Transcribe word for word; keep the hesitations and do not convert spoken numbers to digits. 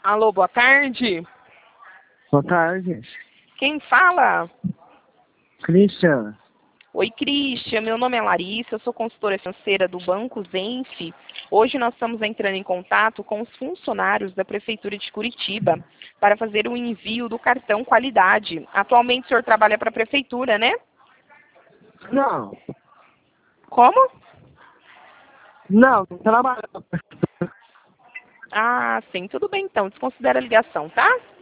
Alô, boa tarde. Boa tarde. Quem fala? Christian. Oi, Christian. Meu nome é Larissa, eu sou consultora financeira do Banco Zenf. Hoje nós estamos entrando em contato com os funcionários da Prefeitura de Curitiba para fazer o envio do cartão Qualidade. Atualmente o senhor trabalha para a Prefeitura, né? Não. Como? Não, não trabalho. Ah, sim. Tudo bem então. Desconsidera a ligação, tá?